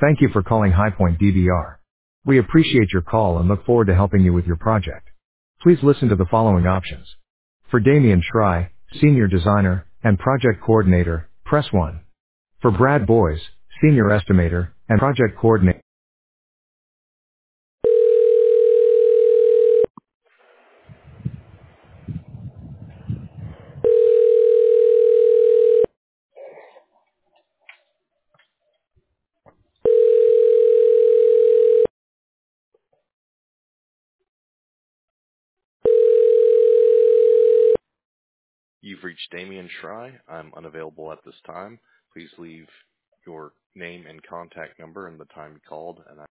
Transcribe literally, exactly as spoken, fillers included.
Thank you for calling Highpoint D B R. We appreciate your call and look forward to helping you with your project. Please listen to the following options. For Damian Schrei, Senior Designer and Project Coordinator, press one. For Brad Boys, Senior Estimator and Project Coordinator. You've reached Damian Schrei. I'm unavailable at this time. Please leave your name and contact number and the time you called, and I